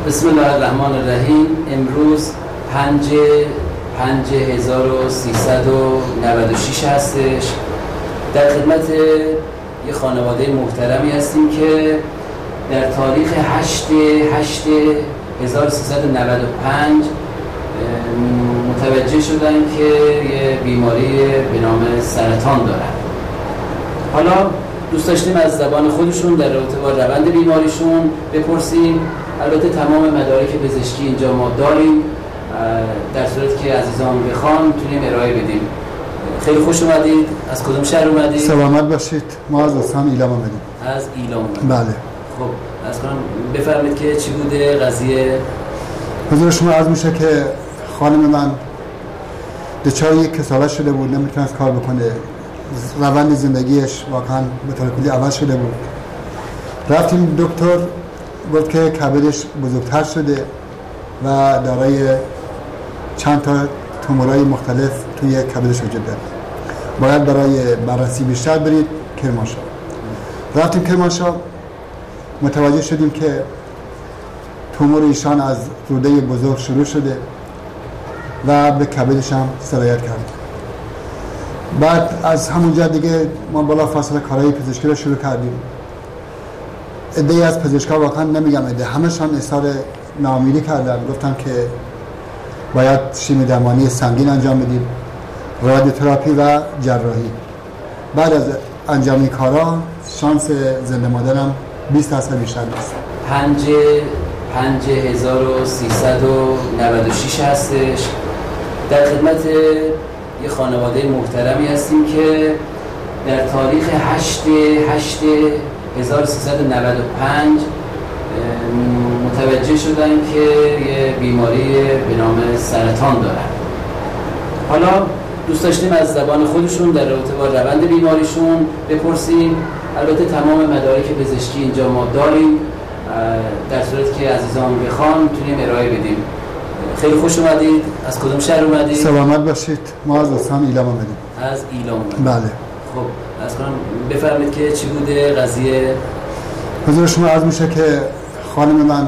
بسم الله الرحمن الرحیم. امروز 5396 هستش. در خدمت یه خانواده محترمی هستیم که در تاریخ 8/8/1395 متوجه شدن که یه بیماری به نام سرطان دارن. حالا دوست داشتیم از زبان خودشون در رابطه با روند بیماریشون بپرسیم. البته تمام مدارک پزشکی اینجا ما داریم، در صورتی که عزیزان بخوان میتونیم ارائه بدیم. خیلی خوش اومدید. از کدوم شهر اومدید؟ سلامت باشید. ما از استان ایلام اومدیم. از ایلام اومدید. بله. خب از کنم بفرمایید که چی بوده قضیه؟ حضور شما عرض میشه که خانم من دچار یک کسالت شده بود، نمیتونست کار بکنه. روند زندگیش واقعا به طور کلی عوض شده بود. رفتیم دکتر، گفت که کبدش بزرگتر شده و دارای چند تا تومورای مختلف توی کبدش وجود داره. باید برای بررسی بیشتر برید کرمانشاه. رفتیم کرمانشاه، متوجه شدیم که تومور ایشان از روده بزرگ شروع شده و به کبدش هم سرایت کرده. بعد از همونجا دیگه ما بلا فاصله کارهای پزشکی رو شروع کردیم. عده‌ای از پزشکا، واقعا نمیگم عده، همشان اظهار ناامیدی کردن، گفتن که باید شیمی درمانی سنگین انجام بدیم، رادیوتراپی و جراحی. بعد از انجام این کارا شانس زنده ماندنم 20% بیشتر نیست. 5396 هستش. در خدمت یه خانواده محترمی هستیم که در تاریخ 8/8/1395 متوجه شدن که یه بیماری به نام سرطان دارن. حالا دوست داشتیم از زبان خودشون در رابطه با روند بیماریشون بپرسیم. البته تمام مدارک پزشکی اینجا ما داریم، در صورتی که عزیزان بخوان میتونیم ارائه بدیم. خیلی خوش اومدید. از کدوم شهر اومدید؟ سلامت باشید. ما از استان ایلام اومدیم. از ایلام اومدید. بله. خب از کنم بفرمایید که چی بوده قضیه؟ حضور شما عرض میشه که خانم من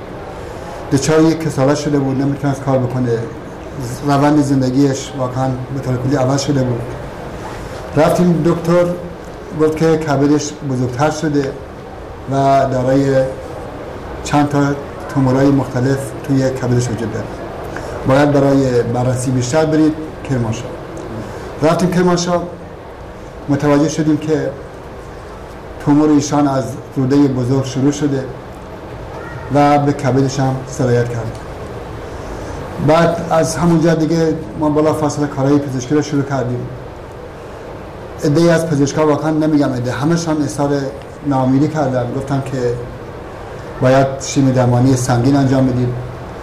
دچار یک کسالت شده بود، نمیتونست کار بکنه. روند زندگیش واقعا به طور کلی عوض شده بود. رفتیم دکتر، گفت که کبدش بزرگتر شده و دارای چند تا تومورای مختلف توی کبدش وجود داره. باید برای بررسی بیشتر برید کرمانشاه. رفتیم کرمانشاه، متوجه شدیم که تومور ایشان از روده بزرگ شروع شده و به کبدش هم سرایت کرده. بعد از همونجا دیگه ما بلا فاصله کارهای پزشکی رو شروع کردیم. عده‌ای از پزشکا، واقعا نمیگم عده، همشان اظهار ناامیدی کردن، گفتن که باید شیمی درمانی سنگین انجام بدیم.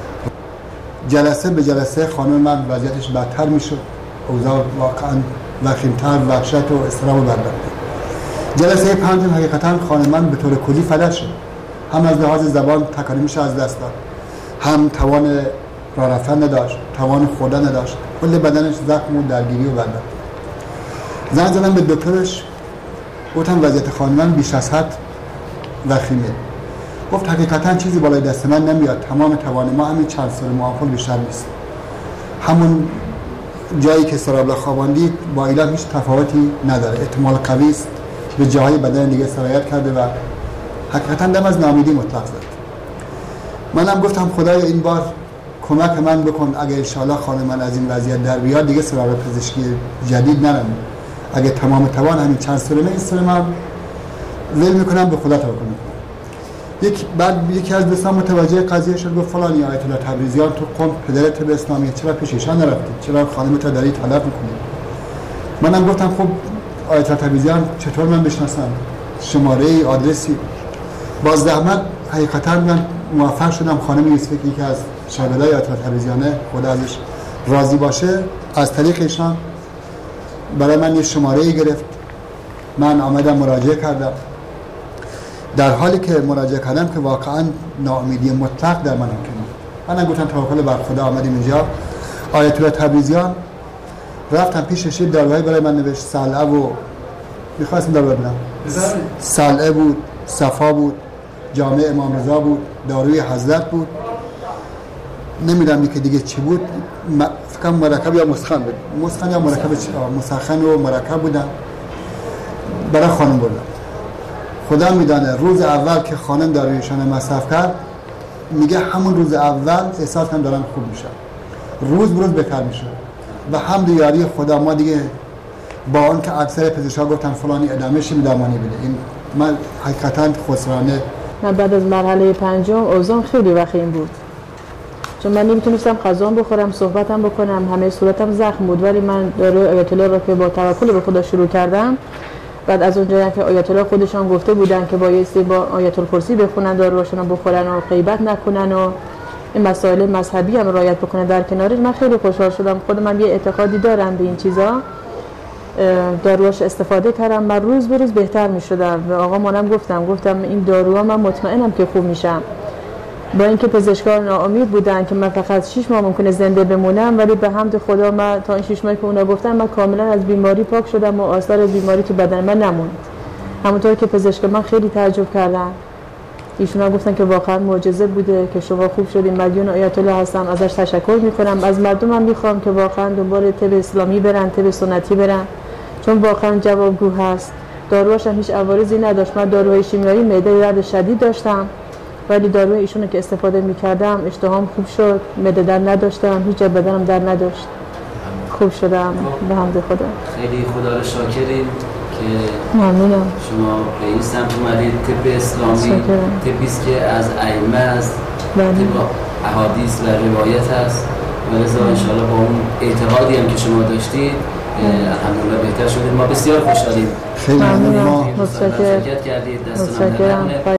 جلسه به جلسه خانم من وضعیتش بدتر میشد. اوضاع واقعا وخیم‌تر، وحشت و اضطراب رو برداشت. جلسه پنجم حقیقتا خانم من به طور کلی فلج شد. هم از لحاظ زبان تکالیمش از دست داد، هم توان راه رفتن نداشت، توان خوردن نداشت، کل بدنش زخم و درگیری و برداشت. زنگ زدم به دکترش، گفتم وضعیت خانم من بیش از حد وخیمه. گفت حقیقتا چیزی بالای دست من نمیاد، تمام توان ما همین چند سال معافل بیشتر نیست. همون جایی که سرابلا خواباندید با ایلام هیچ تفاوتی نداره، احتمال قوی است به جاهای بدن دیگه سرایت کرده و حقیقتا دم از ناامیدی مطلق زد. منم گفتم خدایا این بار کمک من بکن، اگه انشاءالله خانم من از این وضعیت در بیاد دیگه سراغ پزشکی جدید نرم. اگه تمام توان همین چند سال من ول میکنم، به خدا توکل میکنم. یکی از دوستان متوجه قضیه شد، گفت فلانی آیت الله تبریزیان تو قم پدرت به اسلامی، چرا پیش ایشان نرفتی؟ چرا خانمت رو داری طلب میکنی؟ منم گفتم خب آیت الله تبریزیان چطور من بشناسم؟ شماره آدرسی؟ با زحمت حقیقتا من موفق شدم خانم یوسفی که یکی از شاگردای آیت الله تبریزیانه، خدا ازش راضی باشه، از طریق ایشان برای من یه شماره گرفت. من آمدم مراجعه کردم. در حالی که مراجعه کردم که واقعا ناامیدی مطلق در من حاکم بود. منم گفتم توکل بر خدا، آمدیم اینجا. آیت الله تبریزیان رفتم پیشش، داروهای برای من نوشت، صلعه و می‌خواستم دارو ببینم، صلعه بود، صفا بود، جامع امام رضا بود، داروی حضرت بود، نمیدونم که دیگه چی بود، فکر مرکب یا مسخن بود، مسخن یا مرکب مسخن و مرکب بودن برای خانم بردم. خدا میدانه روز اول که خانم دارویشان مصرف کرد میگه همون روز اول احساس کنم دارم خوب میشم، روز بروز بهتر میشه و حمد و یاری خدا. ما دیگه با اون که اکثر پزشکا گفتن فلانی ادامه شیم درمانی بده، این من حقیقتا خسرانه. من بعد از مرحله پنجم اوضاعم خیلی وخیم بود، چون من نمیتونستم غذا بخورم، صحبتم بکنم، همه صورتم زخم بود. ولی من داروی آیت الله رو که با توکل به خدا شروع کردم، بعد از اونجایی که آیت الله خودشان گفته بودن که بایستی با آیت الکرسی بخونن، داروهاشون رو بخورن و غیبت نکنن و این مسائل مذهبی هم رعایت بکنن در کنارش، من خیلی خوشحال شدم. خود من یه اعتقادی دارم به این چیزا، داروهاش استفاده کردم، من روز به روز بهتر میشدم. و آقا مانم گفتم این داروها من مطمئنم که خوب میشم. با اینکه پزشکان ناامید بودن که من فقط 6 ماه ممکنه زنده بمونم، ولی به حمد خدا من تا این 6 ماهی که اونا گفتن من کاملا از بیماری پاک شدم و آثار بیماری تو بدن من نموند. همونطور که پزشک من خیلی تعجب کردن، ایشون هم گفتن که واقعا معجزه بوده که شما خوب شدین. مدیون آیت الله هستم، ازش تشکر میکنم. از مردمم میخوام که واقعا دنبال طب اسلامی برن، طب سنتی برن، چون واقعا جوابگو هست. داروهاش هم هیچ عوارضی نداشت. من داروهای شیمیایی معده درد شدید داشتم، ولی داروی ایشونو که استفاده میکردم اشتهام خوب شد، معده درد نداشتم، هیچ جا بدنم درد نداشت، خوب شدم به حمد خدا. خیلی خدا رو شاکریم که ممنونم شما به این سمت اومدید. طب اسلامی طبیست که از ائمه است، طب احادیث و روایت است و لذا انشاءالله با اون اعتقادی هم که شما داشتید الحمدلله بهتر شدید. ما بسیار خوشحالیم. خیلی ممنونم. متشکرم.